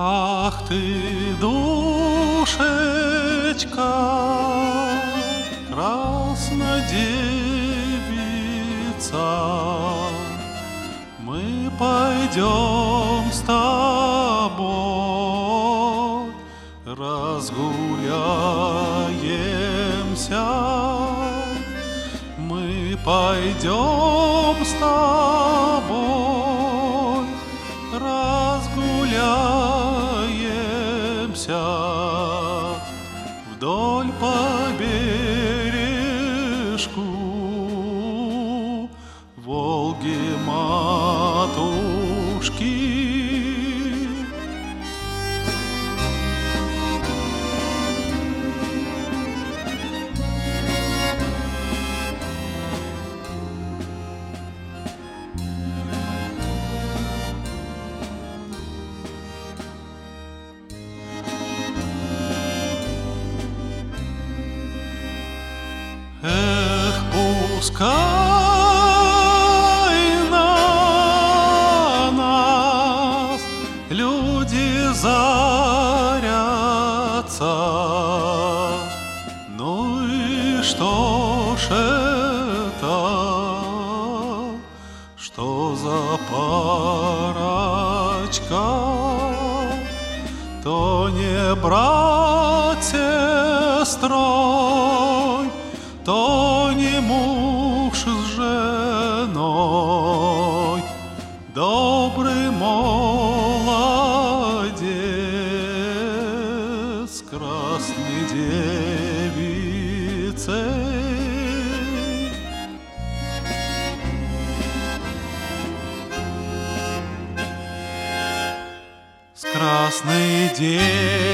Ах ты, душечка, красная девица, мы пойдем с тобой, разгуляемся. Мы пойдем с тобой, разгуляемся вдоль по бережку Волги-матушки. Эх, пускай на нас люди зарятся. Ну и что ж это, что за парочка? То не брат с сестрой, то не муж с женой, добрый молодец с красной девицей. С красной девицей